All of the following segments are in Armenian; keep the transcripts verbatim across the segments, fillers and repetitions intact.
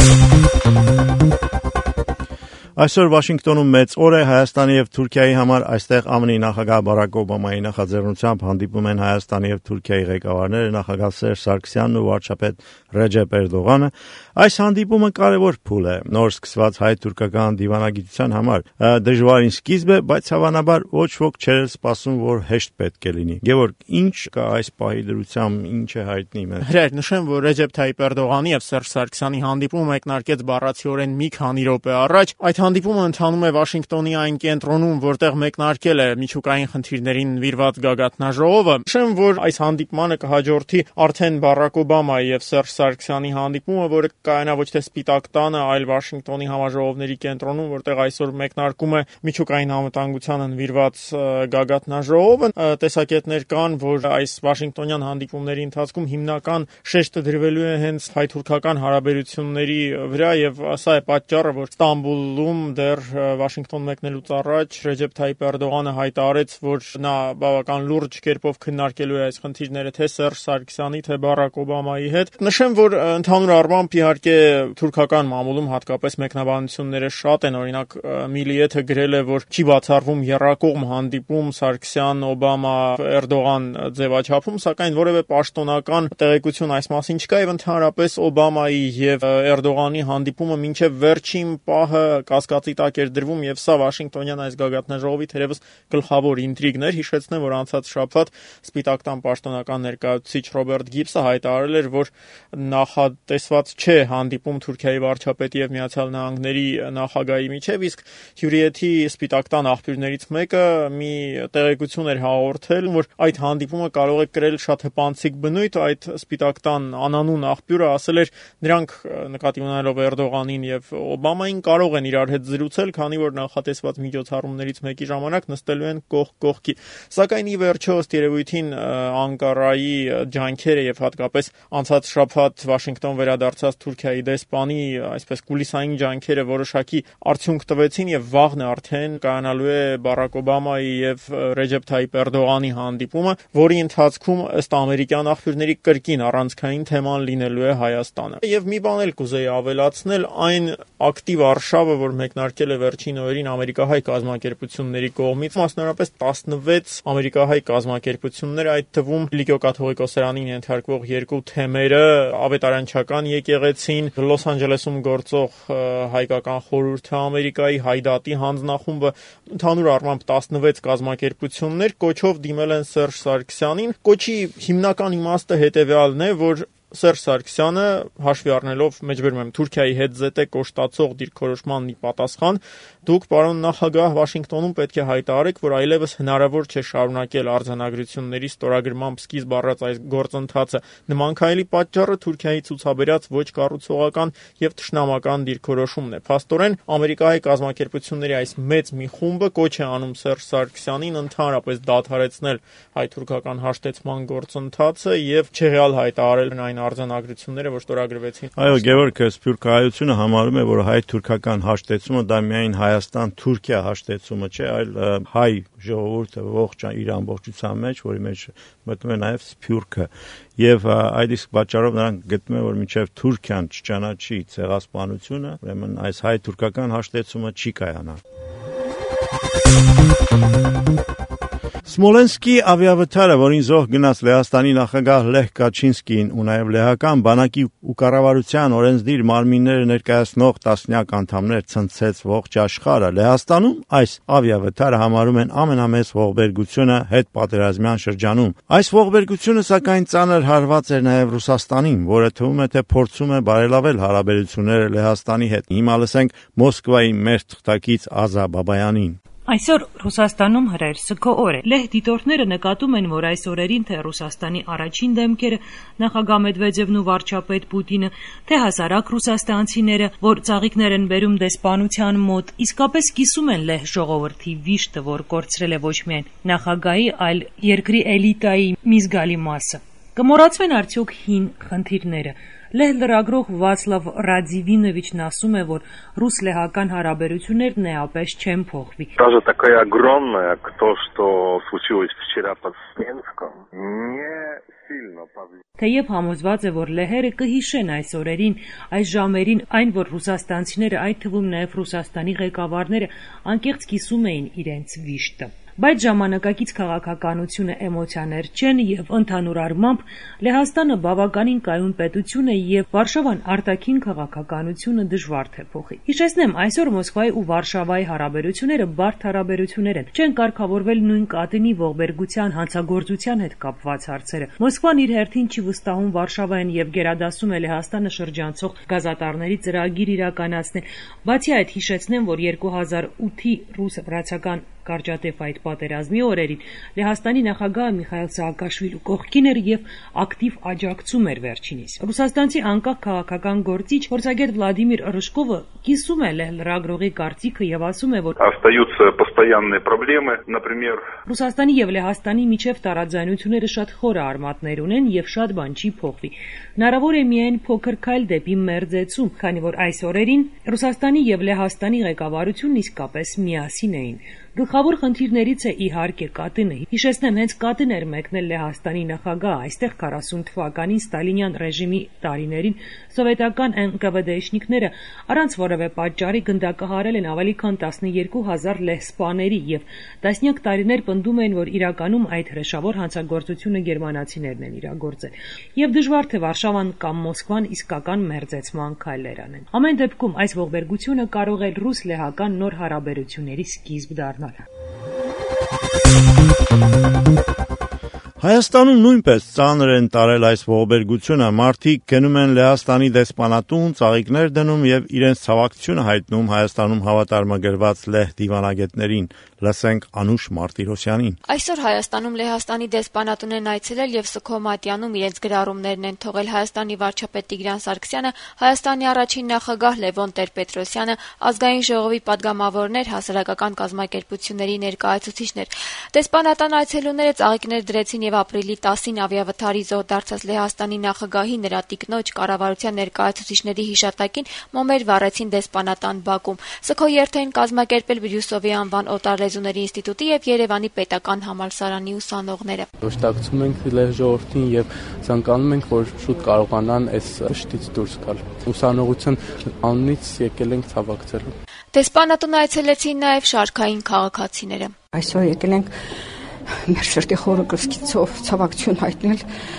Այսօր Վաշինգտոնում մեծ օր է Հայաստանի եւ Թուրքիայի համար, այստեղ ԱՄՆ-ի նախագահ Բարակ Օբամայի նախաձեռնությամբ հանդիպում են Հայաստանի եւ Թուրքիայի ղեկավարները, նախագահ Սերժ Սարգսյանն ու վարչապետ Ռեջեփ Էրդողանը։ Այս հանդիպումը կարևոր փուլ է նոր սկսված հայ-թուրքական դիվանագիտության համար։ Դժվարին սկիզբ է, բայց հավանաբար ոչ ոք չէր սպասում, որ հեշտ պետք է լինի։ Գևորգ, ինչ կա այս պահի դրությամբ, ինչ է հայտնի մեզ։ Հրեր, նշեմ, որ Ռեջեփ Թայիփ Էրդողանի եւ Սերժ Սարգսյանի հանդիպումը մեկնարկեց բառացիորեն մի քանի րոպե առաջ։ Այդ հանդիպումը ընթանում է Վաշինգտոնի այն կենտրոնում, որտեղ մեկնարկել է միջուկային խնդիրներին նվիրված գագաթնաժողովը։ Նշեմ, որ այս հանդիպմանը կհաջորդի արդեն Բարակ Օբամայի եւ Սերժ Սարգսյանի հանդիպումը, որը կայանա ոչ թե Սպիտակ տանը, այլ Վաշինգտոնի համաժողովների կենտրոնում, որտեղ այսօր մեկնարկում է միջուկային անվտանգությանը նվիրված գագաթնաժողովը։ Տեսակետներ կան, որ այս վաշինգտոնյան հանդիպումների ընթացքում հիմնական շեշտը դրվելու է հենց հայ-թուրքական հարաբերությունների վրա, եւ սա է պատճառը, որ Ստամբուլում դեռ Վաշինգտոն մեկնելուց առաջ Ռեջեփ Թայիփ Էրդողանը հայտարարեց, որ նա բավական լուրջ կերպով քննարկելու է այս խնդիրները թե Սերժ Սարգսյանի, թե Բարակ Օբամայի հետ։ Նշեմ, որ ընդհանուր առմամբ իհարկե թուրքական մամուլում հատկապես մեկնաբանությունները շատ են, օրինակ Միլիեթը գրել է, որ չի բացառվում եռակողմ հանդիպում Սարգսյան-Օբամա Էրդողան ձևաչափում, սակայն որևէ պաշտոնական տեղեկություն այս մասին չկա, եւ ընդհանրապես Օբամայի եւ Էրդողանի հանդիպումը մինչեւ վերջին պահը կասկածի տակ էր դրվում, եւ սա Վաշինգտոնյան այս գագաթնաժողովի թերևս գլխավոր ինտրիգն էր։ Հիշեցնեմ, որ անցած շաբաթ Սպիտակ տան պաշտոնական ներկայացուցիչ Ռոբերտ Գիբսը հայտարարել էր, որ նախատեսված չէ հանդիպում Թուրքիայի վարչապետի եւ Միացյալ Նահանգների նախագահի միջեւ, իսկ Հյուրիեթի Սպիտակ տան աղբյուրներից մեկը մի տեղեկություն էր հաղորդել, որ այդ հանդիպումը կարող է կրել շատ հպանցիկ բնույթ։ Այդ Սպիտակ տան անանուն աղբյուրը ասել էր, նրանք նկատի ունենալով Էրդողանին եւ Օբամային կարող են իրար հետ զրուցել, քանի որ նախատեսված միջոցառումներից մեկի ժամանակ նստելու են կողք կողքի։ Սակայն ի վերջո ըստ երևույթին Անկարայի ջանքերը եւ հատկապես անցած շաբաթ Վաշինգտոն վերադարձած Թուրքիայի դեսպանի այսպես կուլիսային ջանքերը որոշակի արդյունք տվեցին, եւ վաղն արդեն կայանալու է Բարակ Օբամայի եւ Ռեջեփ Թայիփ Էրդողանի հանդիպումը, որի ընթացքում ըստ ամերիկյան աղբյուրների կրկին առանցքային թեման լինելու է Հայաստանը։ Եվ մի բան էլ կուզեի ավելացնել, այն ակտիվ արշավը, որ մեկնարկել է վերջին օրերին ամերիկահայ կազմակերպությունների կողմից, մասնավորապես տասնվեց ամերիկահայ կազմակերպություններ, այդ թվում Լիկիո կաթողիկոսարանին ենթարկվող երկու թեմերը, ավետարանչական եկեղեցին, Լոս Անջելեսում գործող հայկական խորհուրդը Ամերիկայի, Հայդատի հանձնախումբը, ընդհանուր առմամբ տասնվեց կազմակերպություններ կոչով դիմել են Սերժ Սարգսյանին։ Կոչի հիմնական իմաստը հետևյալն է, որ Սերժ Սարգսյանը հաշվի առնելով մեջբերում եմ Թուրքիայի հետ զետե կոշտացող դիրքորոշմանն ի պատասխան, դուք պարոն նախագահ Վաշինգտոնում պետք է հայտարարեք, որ այլևս հնարավոր չէ շարունակել արձանագրությունների ստորագրմամբ սկիզբ առած այս գործընթացը։ Նման քայլի պատճառը Թուրքիայի ցուցաբերած ոչ կառուցողական եւ թշնամական դիրքորոշումն է։ Փաստորեն ամերիկայի կազմակերպությունների այս մեծ մի խումբը կոչ է անում Սերժ Սարգսյանին ընդհանրապես դադարեցնել հայ-թուրքական հաշտեցման գործընթացը եւ չեղյալ հայտարարել այն արձանագրությունները, որ ստորագրվեցին։ Այո, Գևորգ, սփյուռքահայությունը համարում է, որ հայ-թուրքական հաշտեցումը դա միայն Հայաստան-Թուրքիա հաշտեցումը չէ, այլ հայ ժողովուրդը ողջ իր ամբողջության մեջ, որի մեջ մտնում է նաև սփյուռքը, եւ այդ իսկ պատճառով նրանք գտնում են, որ մինչև Թուրքիան չճանաչի ցեղասպանությունը, ուրեմն այս հայ-թուրքական հաշտեցումը չի կայանա։ Սմոլենսկի ավիավթարը, որին զոհ գնաց Լեհաստանի նախագահ Լեհ Կաչինսկին ու նաև լեհական բանակի ու կառավարության օրենսդիր մարմինները ներկայացնող տասնյակ անդամներ ցնցեց ողջ աշխարհը, Լեհաստանում այս ավիավթարը համարում են ամենամեծ ողբերգությունը հետպատերազմյան շրջանում։ Այս ողբերգությունը սակայն ծանր հարված էր նաև Ռուսաստանին, որը թվում է թե փորձում է բարելավել հարաբերությունները Լեհաստանի հետ։ Հիմա լսենք Մոսկվայի մեր թղթակից Ազա Բաբայանին։ Այսօր Ռուսաստանում հրեր սգո օր է։ Լեհ դիտորդները նկատում են, որ այս օրերին թե Ռուսաստանի առաջին դեմքերը նախագահ Մեդվեդևն ու վարչապետ Պուտինը, թե հասարակ ռուսաստանցիները, որ ծաղիկներ են բերում դեսպանության մոտ, իսկապես կիսում են Լեհ ժողովրդի վիշտը, որ կորցրել է ոչ միայն նախագահի, այլ երկրի էլիտայի մի զգալի մասը։ Կմոռացվեն արդյոք հին խնդիրները։ Լեհ լրագրող Վացլավ Ռադիվինովիչն ասում է, որ ռուս-լեհական հարաբերություններն էապես չեն փոխվի։ Даже такая огромная, то, что случилось вчера под Смоленском, не сильно повлияет. Թեև համոզված է, որ լեհերը կհիշեն այս օրերին, այս ժամերին, այն, որ ռուսաստանցիները, այդ թվում նաև Ռուսաստանի ղեկավարները, անկեղծ կիսում էին իրենց վիշտը։ Բայց ժամանակակից քաղաքականությունը էմոցիաներ չեն եւ ընդհանուր առմամբ Լեհաստանը բավականին կայուն պետություն է եւ Վարշավան արտաքին քաղաքականությունը դժվար թե փոխի։ Հիշեցնեմ, այսօր Մոսկվայի ու Վարշավայի հարաբերությունները բարդ հարաբերություններ են։ Չեն կարգավորվել նույն կատինի ողբերգության հանցագործության հետ կապված հարցերը։ Մոսկվան իր հերթին չի վստահում Վարշավային եւ գերադասում է Լեհաստանը շրջանցող գազատարների ծրագիր իրականացնել։ Բացի այդ, հիշեցնեմ, որ երկու հազար ութի ռուս-վրացական կարճատև այդ պատերազմի օրերին Լեհաստանի նախագահը Միխայիլ Սաակաշվիլու կողքին էր եւ ակտիվ աջակցում էր վերջինիս։ Ռուսաստանցի անկախ քաղաքական գործիչ փորձագետ Վլադիմիր Ռժկովը կիսում է Լեհ լրագրողի կարծիքը եւ ասում է, որ Остаются постоянные проблемы, например, Ռուսաստանի եւ Լեհաստանի միջև տարաձայնությունները շատ խորը արմատներ ունեն եւ շատ բան չի փոխվի։ Հնարավոր է միայն փոքր քայլ դեպի մերձեցում, քանի որ այս օրերին Ռուսաստանի եւ Լեհաստանի ղեկավարությունն իսկապես միասին էին։ Գլխավոր խնդիրներից է իհարկե կատինը։ Հիշեցնեմ, հենց կատին էր մեկնել Լեհաստանի նախագահ, այստեղ քառասուն թվականին Ստալինյան ռեժիմի տարիներին սովետական են կ վը դե-շնիկները առանց որևէ պատճառի գնդակահարել են ավելի քան տասնյոթ հազար լեհ սպաների եւ տասնյակ տարիներ պնդում են, որ իրականում այդ հրեշավոր հանցագործությունը գերմանացիներն են իրագործել։ Եվ դժվար թե Վարշավան կամ Մոսկվան իսկական մերձեցման քայլեր անեն։ Ամեն դեպքում այս ողբերգությունը կարող է ռուս-լեհական նոր հարաբերությունների սկիզբ դառնալ։ Հայաստանում նույնպես ծանր են տարել այս ողբերգությունը, մարդիկ գնում են Լեհաստանի դեսպանատուն, ծաղիկներ դնում եւ իրենց ցավակցությունը հայտնում Հայաստանում հավատարմագրված լեհ դիվանագետներին։ Լսենք Անուշ Մարտիրոսյանին։ Այսօր Հայաստանում Լեհաստանի դեսպանատուն են այցելել եւ Սքո Մատյանում իրենց գրառումներն են թողել Հայաստանի վարչապետ Տիգրան Սարգսյանը, Հայաստանի առաջին նախագահ Լևոն Տեր-Պետրոսյանը, ազգային ժողովի падգամավորներ, հասարակական կազմակերպությունների ներկայացուցիչներ։ Դեսպանատան այցելուները ծաղիկներ դրեցին եւ ապրիլի տասին ավիավթարի զոհ դարձած Լեհաստանի նախագահի, նրա տիկնոջ, կառավարության ներկայացուցիչների հիշատակին մոմեր վառեցին դեսպանատան բակում։ Սքո երթ էին կազմակերպել Բրյուսովի անվան օտարլեզուների ինստիտուտի եւ Երևանի պետական համալսարանի ուսանողները։ Հիշատակում ենք լեհ ժողովրդին եւ ցանկանում ենք, որ շուտ կարողանան այս շտից դուրս գալ։ Ուսանողության անունից եկել ենք ցավակցելու։ Դեսպանատուն այցելեցին նաեւ շարքային քաղաքացիները։ Այսօր եկել ենք մեր շրջի խորը կրսկիցով ցավակցություն հայտնել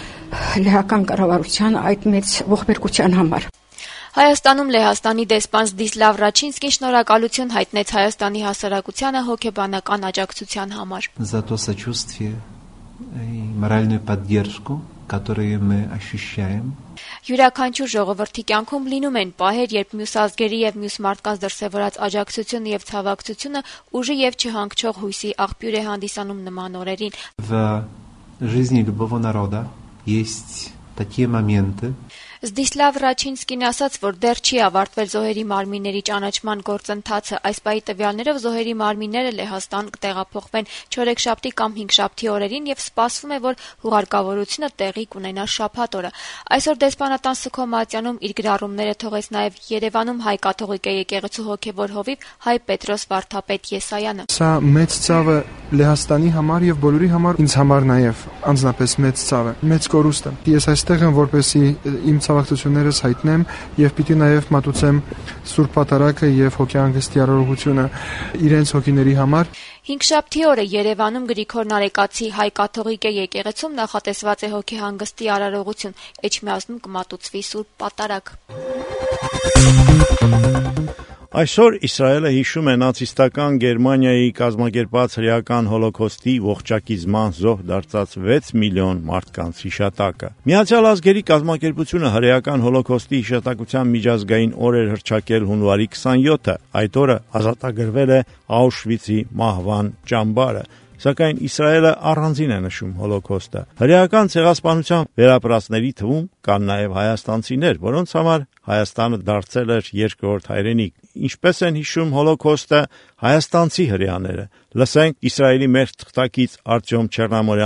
լեհական կառավարության այդ մեծ ողբերգության համար։ Հայաստանում Լեհաստանի դեսպան Զդիսլավ Ռաչինսկին շնորհակալություն հայտնեց Հայաստանի հասարակությանը հոգեբանական աջակցության համար։ За то сочувствие и моральную поддержку, которую мы ощущаем. Յուրաքանչյուր ժողովրդի կյանքում լինում են պահեր, երբ մյուս ազգերի եւ մյուս մարդկանց դրսեւորած աջակցությունը եւ ցավակցությունը ուժի եւ չհանգչող հույսի աղբյուր է հանդիսանում նման օրերին։ В жизни любого народа есть такие моменты. Զդիսլավ Ռաչինսկին ասաց, որ դեռ չի ավարտվել զոհերի մարմինների ճանաչման գործընթացը։ Այս պահի տվյալներով զոհերի մարմինները Լեհաստան կտեղափոխվեն չորեքշաբթի կամ հինգշաբթի օրերին եւ սպասվում է, որ հուղարկավորությունը տեղի կունենա շաբաթ օրը։ Այսօր դեսպանատան Սքո Մատյանում իր գրառումները թողեց նաեւ Երևանում հայ կաթողիկե եկեղեցու հոգեվոր հովիվ հայ Պետրոս Վարդապետ Եսայանը։ Սա մեծ ցավ է Լեհաստանի համար եւ բոլորի համար, ինձ համար նաեւ անձնապես մեծ ցավ է, մեծ կորուստ է։ Ես այստեղ եմ, որպեսզի իմ ցավակցություններս հայտնեմ եւ պիտի նաեւ մատուցեմ Սուրբ Պատարագը եւ հոգեհանգստի արարողությունը իրենց հոգիների համար։ Հինգշաբթի օրը Երևանում Գրիգոր Նարեկացի հայ կաթողիկե եկեղեցում նախատեսված է հոգեհանգստի արարողություն։ Էջմիածնում կմատուցվի Սուրբ Պատարագ։ Այսօր Իսրայելը հիշում է նացիստական Գերմանիայի կազմակերպած հրեական հոլոքոստի ողջակիզման զոհ դարձած վեց միլիոն մարդկանց հիշատակը։ Միացյալ ազգերի կազմակերպությունը հրեական հոլոքոստի հիշատակության միջազգային օր էր հռչակել հունվարի քսանյոթը։ Այդ օրը ազատագրվել է Աուշվիցի մահվան ճամբարը։ Սակայն Իսրայելը առանձին է նշում հոլոքոստը։ Հրեական ցեղասպանության վերապրածների թվում կան նաև հայաստանցիներ, որոնց համար Հայաստանը դարձել էր երկրորդ հայրենիք։ Ինչպես են հիշում հոլոքոստը հայաստանցի հրեաները։ Լսենք Իսրայելի մեր թղթակից Արտյոմ Չեռնամորյանին։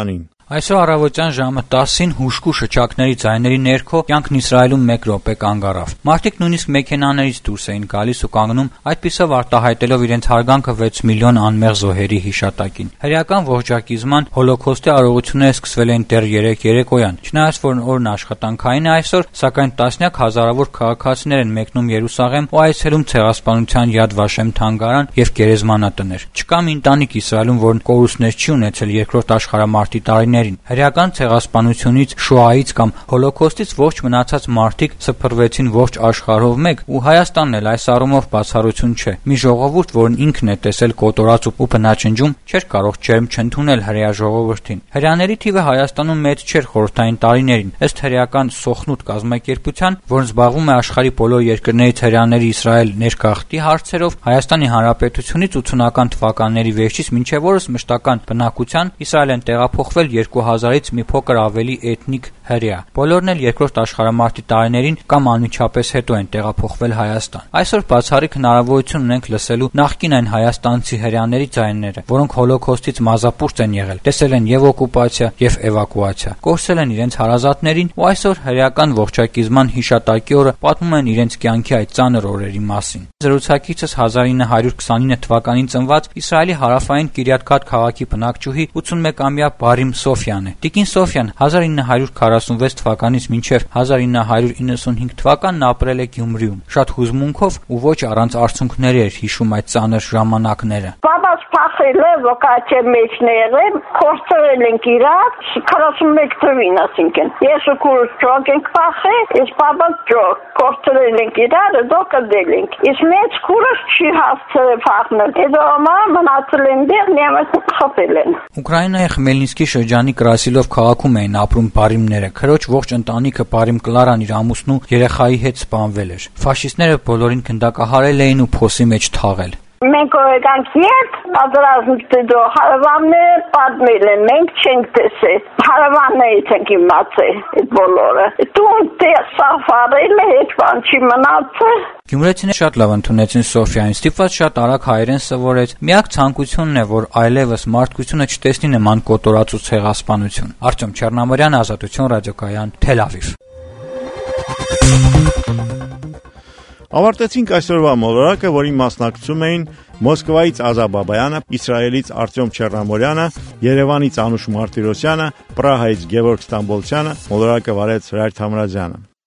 Այսօր առավոտյան ժամը տասին հուժկու շչակների ձայների ներքո կյանքն Իսրայելում մեկ րոպե կանգ առավ։ Մարդիկ նույնիսկ մեքենաներից դուրս էին գալիս ու կանգնում, այդպիսով արտահայտելով իրենց հարգանքը վեց միլիոն անմեղ զոհերի հիշատակին։ Հրեական ողջակիզման հոլոքոստի արարողությունները սկսվել են դեռ երեկ երեկոյան։ Չնայած որ օրն աշխատանքային է այսօր, սակայն տասնյակ հազարավոր քաղաքացիներ են մեկնում Երուսաղեմ ու այցելում Ցեղասպանության Յադ Վաշեմ թանգարան եւ գերեզմանատներ։ Չկա մի ընտանիք Իսրայելում, որն կորուստներ չի ունեցել երկրորդ աշխարհամարտի տարիներին։ Հրեական ցեղասպանությունից, Շոայից կամ Հոլոքոստից ողջ մնացած մարդիկ սփռվեցին ողջ աշխարհով մեկ, ու Հայաստանն էլ այս առումով բացառություն չէ։ Մի ժողովուրդ, որն ինքն է տեսել կոտորած ու բնաճնջում, չէր կարող ջերմ չընդունել հրեա ժողովրդին։ Հրեաների թիվը Հայաստանում մեծ չէր խորհրդային տարիներին, ըստ հրեական Սոխնուտ կազմակերպության, որն զբաղվում է աշխարհի բոլոր երկրներից հրեաների Իսրայել ներգաղթի հարցերով, Հայաստանի Հանրապետությունից ութունական թվականների վերջից մինչև օրս մշտական բնակության Իսրայել են տեղափոխվել երկու հազարից մի փոքր ավելի էթնիկ հրեա։ Բոլորն էլ երկրորդ աշխարհամարտի տարիներին կամ անմիջապես հետո են տեղափոխվել Հայաստան։ Այսօր բացառիկ հնարավորություն ունենք լսելու նախկին այն հայաստանցի հրեաների ձայները, որոնք հոլոքոստից մազապուրծ են եղել, տեսել են եւ օկուպացիա եւ էվակուացիա, կորցրել են իրենց հարազատներին ու այսօր հրեական ողջակիզման հիշատակի օրը պատմում են իրենց կյանքի այդ ծանր օրերի մասին։ Զրուցակիցս հազար ինը հարյուր քսանինը թվականին ծնված Իսրայելի հարավային Կիրյաթ Գաթ քաղաքի բնակչուհի ութսունմեկամյա Բարիմ Սոֆյան է։ Տիկին Սոֆյան հազար ինը հարյուր քառասունվեց թվականից մինչև հազար ինը հարյուր իննսունհինգ թվականն ապրել է Գյումրիում։ Շատ հուզմունքով ու ոչ առանց արցունքների էր հիշում այդ ծանր ժամանակները։ Բաբաս փախել է վոկացիա մեջները, կորցրել ենք իրար, քառասունմեկ թվին ասինքն։ Ես ու քուրս ճոք ենք փախել, ես բաբաս ճոք, կորցրել ենք իրար, դոկը դել ենք։ Ես մեծ քուրս չի հասցրել փախնել։ Հետո ամա մնացել են դեր, նեմս խփել են։ Ուկրաինայի Խմելնիսկի շրջանի Կրասիլով քաղաքում էին ապրում բարիմները։ Քրոջ ողջ ընտանիքը Բարիմ Կլարան իր ամուսնու երեխայի հետ սպանվել էր։ Ֆաշիստները բոլորին գնդակահարել էին ու փոսի մեջ թաղել։ Մենք օրեկանք երբ պատրաստում հարավանները պատմել են, մենք չենք տեսել, հարավաններից ենք իմացել այդ բոլորը։ Տուն տեսաֆարել է, հետ բան չի մնացել։ Գյումրեցիները շատ լավ ընդունեցին Սոֆիային, ստիպված շատ արագ հայերեն սովորեց։ Միակ ցանկությունն է, որ այլևս մարդկությունը չտեսնի նման կոտորած ու ցեղասպանություն։ Արտյոմ Չեռնամարյան, Ազատություն ռադիոկայան, Թել Ավիվ։ Ավարտեցինք այսօրվա մոլորակը, որին մասնակցում էին Մոսկվայից Ազա Բաբայանը, Իսրայելից Արտյոմ Չեռնամորյանը, Երևանից Անուշ Մարտիրոսյանը, Պրահայից Գևորգ Ստամբոլցյանը, մոլորակը վարեց Հրայր Թամրազյանը։